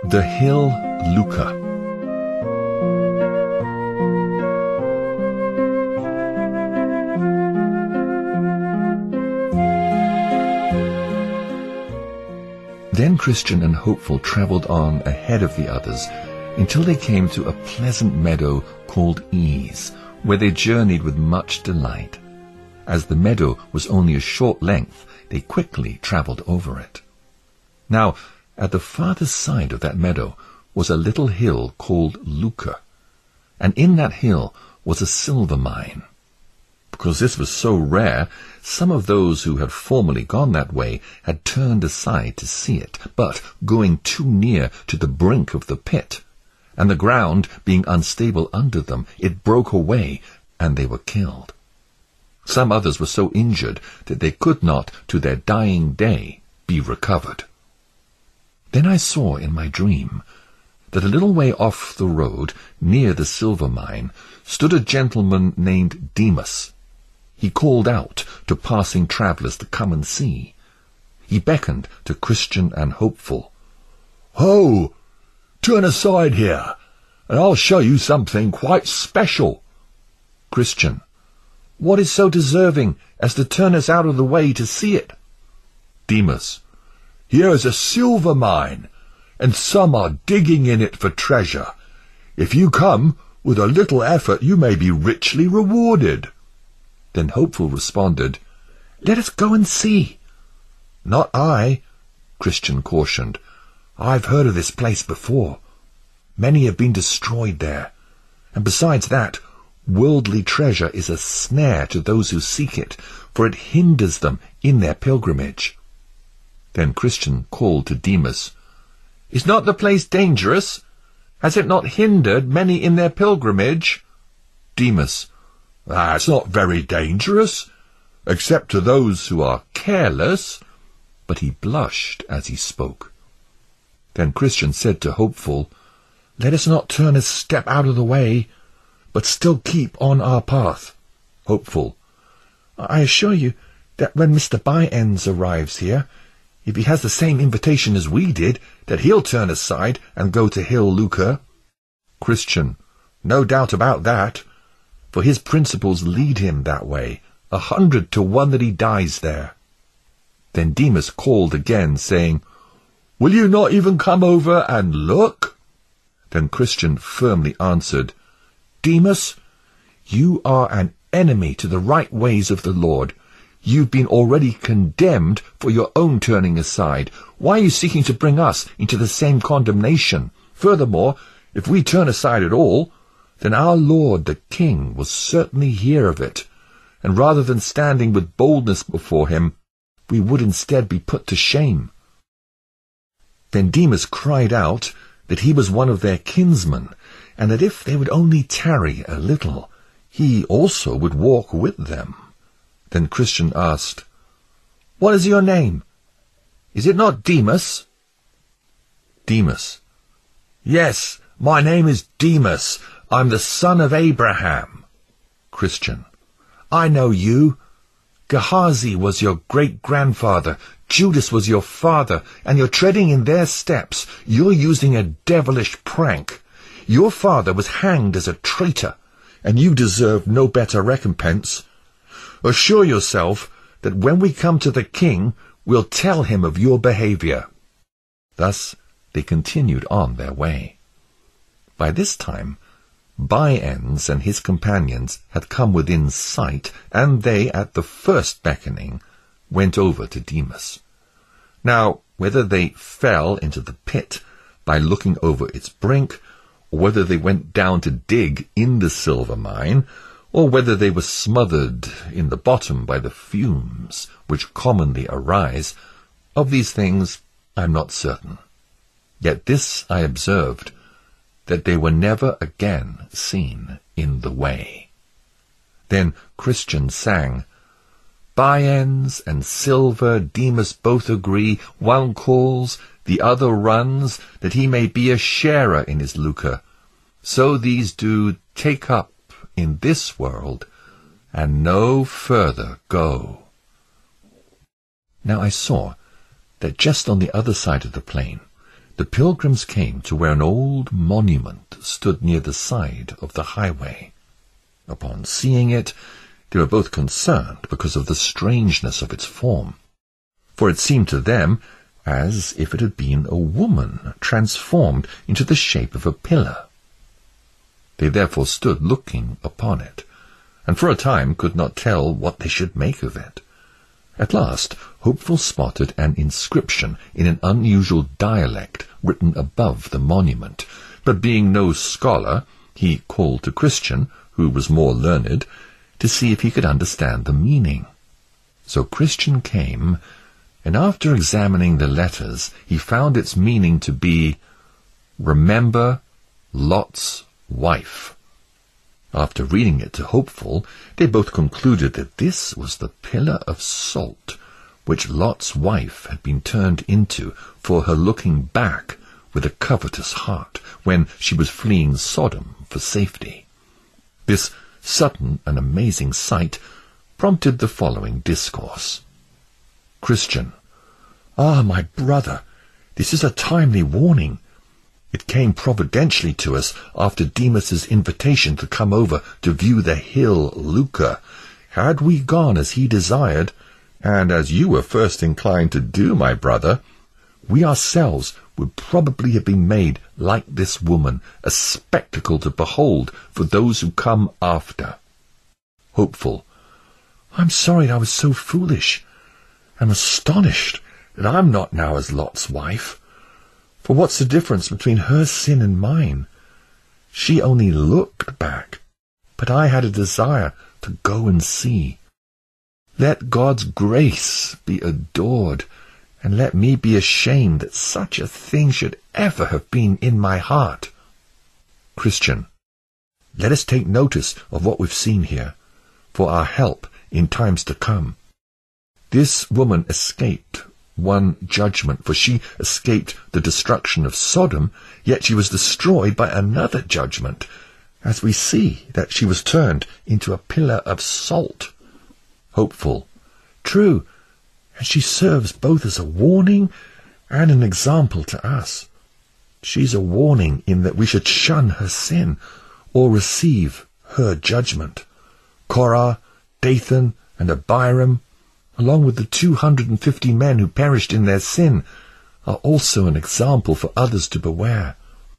The hill Luca. Then Christian and Hopeful travelled on ahead of the others until they came to a pleasant meadow called Ease, where they journeyed with much delight. As the meadow was only a short length, they quickly travelled over it. Now, at the farther side of that meadow was a little hill called Luca, and in that hill was a silver mine. Because this was so rare, some of those who had formerly gone that way had turned aside to see it, but going too near to the brink of the pit, and the ground being unstable under them, it broke away, and they were killed. Some others were so injured that they could not, to their dying day, be recovered. Then I saw in my dream that a little way off the road, near the silver mine, stood a gentleman named Demas. He called out to passing travellers to come and see. He beckoned to Christian and Hopeful. "Ho! Turn aside here, and I'll show you something quite special." Christian: "What is so deserving as to turn us out of the way to see it?" Demas: "Here is a silver mine, and some are digging in it for treasure. If you come, with a little effort you may be richly rewarded." Then Hopeful responded, "Let us go and see." "Not I," Christian cautioned. "I've heard of this place before. Many have been destroyed there, and besides that, worldly treasure is a snare to those who seek it, for it hinders them in their pilgrimage." Then Christian called to Demas, "Is not the place dangerous? Has it not hindered many in their pilgrimage?" Demas: "It's not very dangerous, except to those who are careless." But he blushed as he spoke. Then Christian said to Hopeful, "Let us not turn a step out of the way, but still keep on our path." Hopeful: "I assure you that when Mr. By-Ends arrives here, if he has the same invitation as we did, that he'll turn aside and go to Hill Luca." Christian: "No doubt about that, for his principles lead him that way, 100 to 1 that he dies there." Then Demas called again, saying, "Will you not even come over and look?" Then Christian firmly answered, "Demas, you are an enemy to the right ways of the Lord. You've been already condemned for your own turning aside. Why are you seeking to bring us into the same condemnation? Furthermore, if we turn aside at all, then our Lord the King will certainly hear of it, and rather than standing with boldness before him, we would instead be put to shame." Then Demas cried out that he was one of their kinsmen, and that if they would only tarry a little, he also would walk with them. Then Christian asked, "What is your name? Is it not Demas?" Demas: "Yes, my name is Demas. I'm the son of Abraham." Christian: "I know you. Gehazi was your great-grandfather, Judas was your father, and you're treading in their steps. You're using a devilish prank. Your father was hanged as a traitor, and you deserve no better recompense. Assure yourself that when we come to the king, we'll tell him of your behavior." Thus they continued on their way. By this time, By-Ends and his companions had come within sight, and they, at the first beckoning, went over to Demas. Now, whether they fell into the pit by looking over its brink, or whether they went down to dig in the silver mine, or whether they were smothered in the bottom by the fumes which commonly arise, of these things I am not certain. Yet this I observed, that they were never again seen in the way. Then Christian sang, "By-Ends and Silver Demas both agree, one calls, the other runs, that he may be a sharer in his lucre. So these do take up in this world, and no further go." Now I saw that just on the other side of the plain the pilgrims came to where an old monument stood near the side of the highway. Upon seeing it, they were both concerned because of the strangeness of its form, for it seemed to them as if it had been a woman transformed into the shape of a pillar. They therefore stood looking upon it, and for a time could not tell what they should make of it. At last, Hopeful spotted an inscription in an unusual dialect written above the monument, but being no scholar, he called to Christian, who was more learned, to see if he could understand the meaning. So Christian came, and after examining the letters, he found its meaning to be, "Remember Lot's wife." After reading it to Hopeful, they both concluded that this was the pillar of salt which Lot's wife had been turned into for her looking back with a covetous heart when she was fleeing Sodom for safety. This sudden and amazing sight prompted the following discourse. Christian: "Ah, my brother, this is a timely warning. It came providentially to us after Demas's invitation to come over to view the hill Leucca. Had we gone as he desired, and as you were first inclined to do, my brother, we ourselves would probably have been made, like this woman, a spectacle to behold for those who come after." Hopeful: "I'm sorry I was so foolish. I'm astonished that I'm not now as Lot's wife. For what's the difference between her sin and mine? She only looked back, but I had a desire to go and see. Let God's grace be adored, and let me be ashamed that such a thing should ever have been in my heart." Christian: "Let us take notice of what we've seen here, for our help in times to come. This woman escaped one judgment, for she escaped the destruction of Sodom, yet she was destroyed by another judgment, as we see that she was turned into a pillar of salt." Hopeful: "True, and she serves both as a warning and an example to us. She's a warning in that we should shun her sin or receive her judgment. Korah, Dathan, and Abiram, along with the 250 men who perished in their sin, are also an example for others to beware.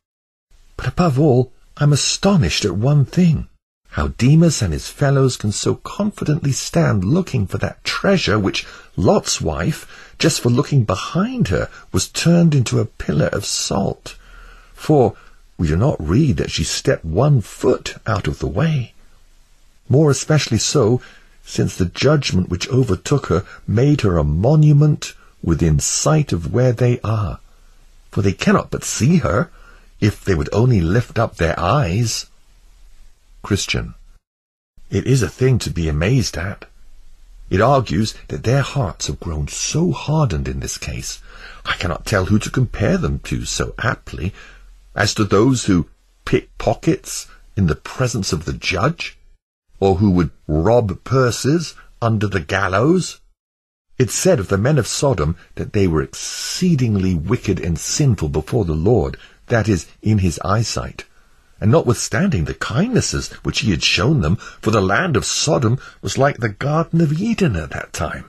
But above all, I'm astonished at one thing, how Demas and his fellows can so confidently stand looking for that treasure which Lot's wife, just for looking behind her, was turned into a pillar of salt. For we do not read that she stepped 1 foot out of the way. More especially so, since the judgment which overtook her made her a monument within sight of where they are. For they cannot but see her, if they would only lift up their eyes." Christian: "It is a thing to be amazed at. It argues that their hearts have grown so hardened in this case, I cannot tell who to compare them to so aptly, as to those who pick pockets in the presence of the judge, or who would rob purses under the gallows. It's said of the men of Sodom that they were exceedingly wicked and sinful before the Lord, that is, in his eyesight, and notwithstanding the kindnesses which he had shown them, for the land of Sodom was like the Garden of Eden at that time.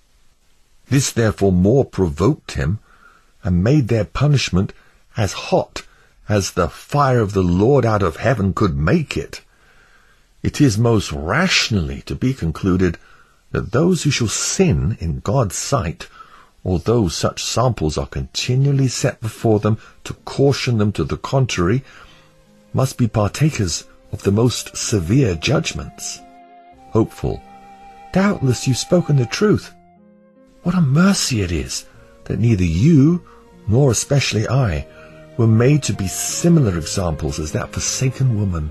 This therefore more provoked him, and made their punishment as hot as the fire of the Lord out of heaven could make it. It is most rationally to be concluded that those who shall sin in God's sight, although such samples are continually set before them to caution them to the contrary, must be partakers of the most severe judgments." Hopeful: "Doubtless you've spoken the truth. What a mercy it is that neither you, nor especially I, were made to be similar examples as that forsaken woman.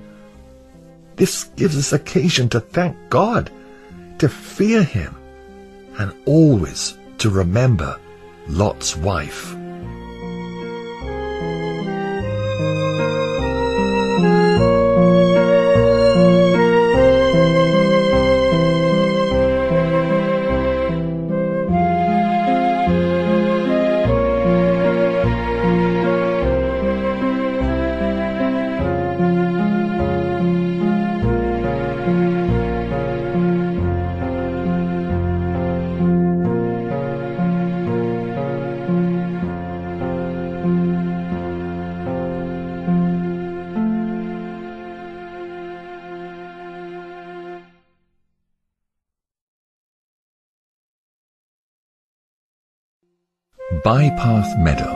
This gives us occasion to thank God, to fear him, and always to remember Lot's wife." Bypath Meadow.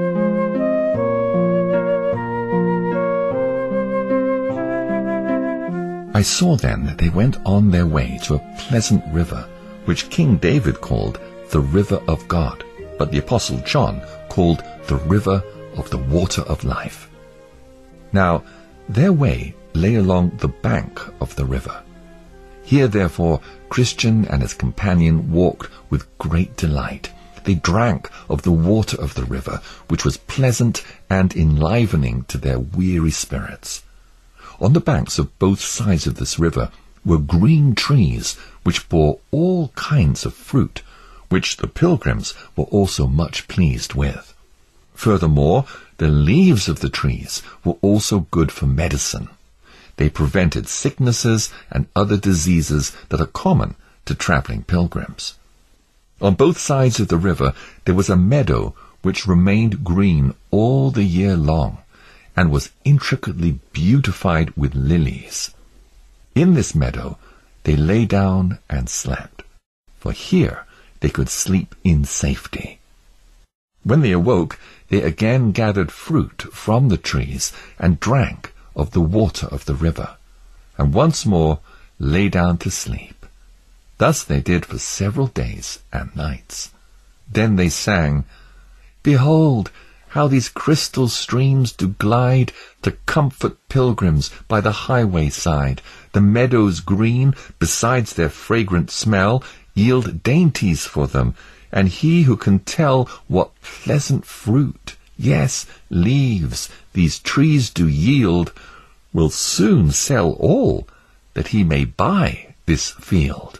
I saw then that they went on their way to a pleasant river, which King David called the River of God, but the Apostle John called the River of the Water of Life. Now, their way lay along the bank of the river. Here, therefore, Christian and his companion walked with great delight. They drank of the water of the river, which was pleasant and enlivening to their weary spirits. On the banks of both sides of this river were green trees, which bore all kinds of fruit, which the pilgrims were also much pleased with. Furthermore, the leaves of the trees were also good for medicine. They prevented sicknesses and other diseases that are common to traveling pilgrims. On both sides of the river there was a meadow which remained green all the year long, and was intricately beautified with lilies. In this meadow they lay down and slept, for here they could sleep in safety. When they awoke, they again gathered fruit from the trees and drank of the water of the river, and once more lay down to sleep. Thus they did for several days and nights. Then they sang, "Behold, how these crystal streams do glide to comfort pilgrims by the highway side. The meadows green, besides their fragrant smell, yield dainties for them, and he who can tell what pleasant fruit, yes, leaves, these trees do yield, will soon sell all, that he may buy this field."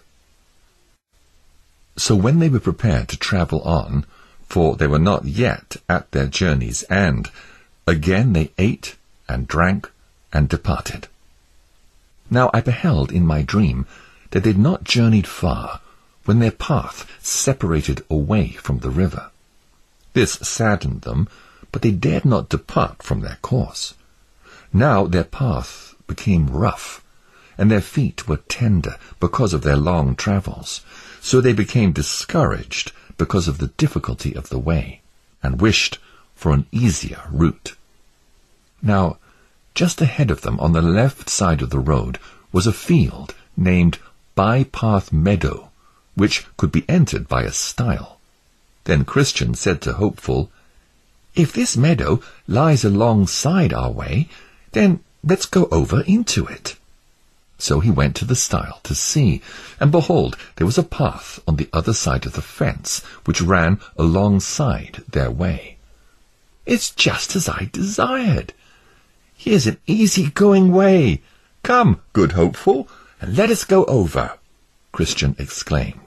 So when they were prepared to travel on, for they were not yet at their journey's end, again they ate and drank and departed. Now I beheld in my dream that they had not journeyed far, when their path separated away from the river. This saddened them, but they dared not depart from their course. Now their path became rough, and their feet were tender because of their long travels, so they became discouraged because of the difficulty of the way, and wished for an easier route. Now, just ahead of them on the left side of the road was a field named Bypath Meadow, which could be entered by a stile. Then Christian said to Hopeful, "If this meadow lies alongside our way, then let's go over into it." So he went to the stile to see, and behold, there was a path on the other side of the fence, which ran alongside their way. "It's just as I desired. Here's an easy-going way. Come, good Hopeful, and let us go over," Christian exclaimed.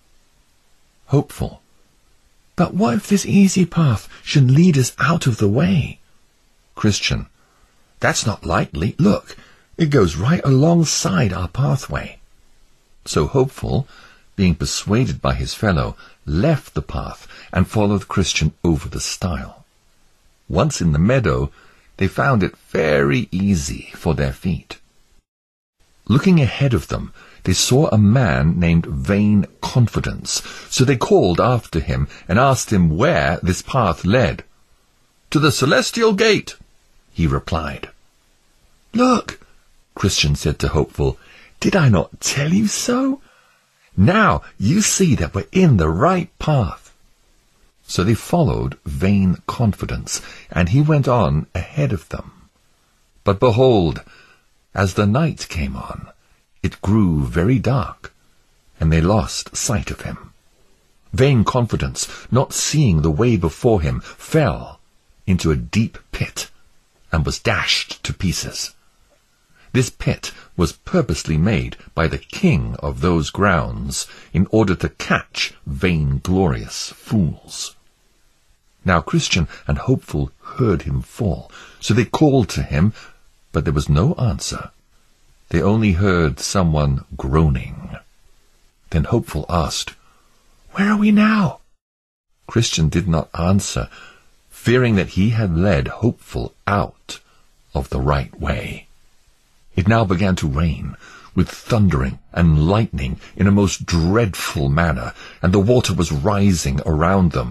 Hopeful, "But what if this easy path should lead us out of the way?" Christian, "That's not likely. Look, it goes right alongside our pathway." So Hopeful, being persuaded by his fellow, left the path and followed Christian over the stile. Once in the meadow, they found it very easy for their feet. Looking ahead of them, they saw a man named Vain Confidence, so they called after him and asked him where this path led. "To the Celestial Gate," he replied. "Look," Christian said to Hopeful, "did I not tell you so? Now you see that we're in the right path." So they followed Vain Confidence, and he went on ahead of them. But behold, as the night came on, it grew very dark, and they lost sight of him. Vain Confidence, not seeing the way before him, fell into a deep pit, and was dashed to pieces. This pit was purposely made by the king of those grounds in order to catch vainglorious fools. Now Christian and Hopeful heard him fall, so they called to him, but there was no answer. They only heard someone groaning. Then Hopeful asked, "Where are we now?" Christian did not answer, fearing that he had led Hopeful out of the right way. It now began to rain, with thundering and lightning in a most dreadful manner, and the water was rising around them.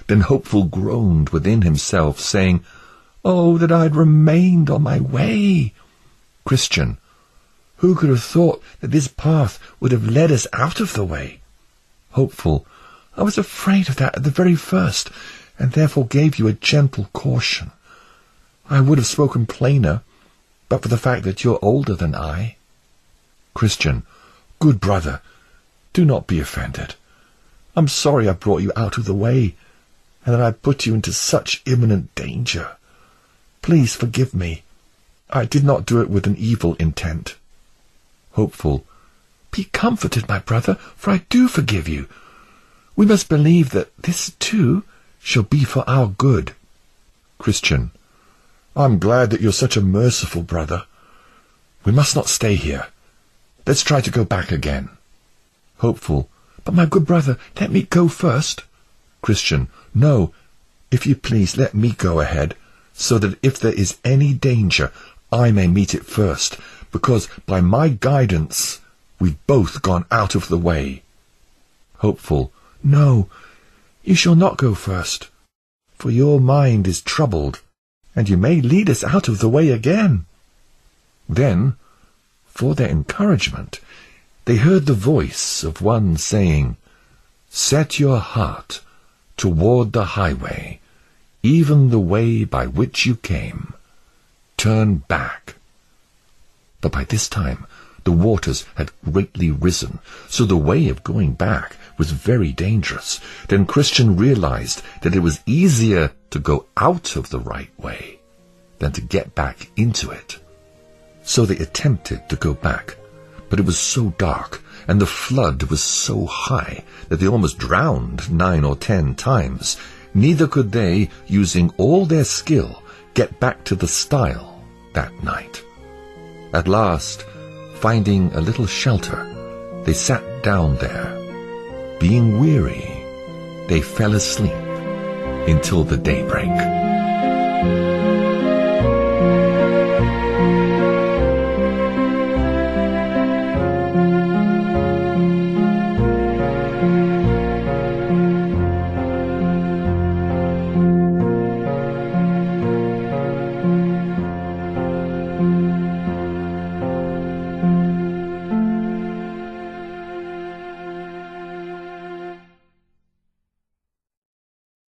Then Hopeful groaned within himself, saying, "Oh, that I had remained on my way!" Christian, who could have thought that this path would have led us out of the way? Hopeful, I was afraid of that at the very first, and therefore gave you a gentle caution. I would have spoken plainer, but for the fact that you're older than I. Christian, good brother, do not be offended. I'm sorry I brought you out of the way, and that I put you into such imminent danger. Please forgive me. I did not do it with an evil intent. Hopeful, be comforted, my brother, for I do forgive you. We must believe that this, too, shall be for our good. Christian, I'm glad that you're such a merciful brother. We must not stay here. Let's try to go back again. Hopeful, but my good brother, let me go first. Christian, no, if you please, let me go ahead, so that if there is any danger, I may meet it first, because by my guidance we've both gone out of the way. Hopeful, no, you shall not go first, for your mind is troubled, and you may lead us out of the way again. Then, for their encouragement, they heard the voice of one saying, "Set your heart toward the highway, even the way by which you came. Turn back." But by this time the waters had greatly risen, so the way of going back was very dangerous. Then Christian realized that it was easier to go out of the right way than to get back into it. So they attempted to go back, but it was so dark, and the flood was so high that they almost drowned 9 or 10 times. Neither could they, using all their skill, get back to the stile that night. At last, finding a little shelter, they sat down there. Being weary, they fell asleep until the daybreak.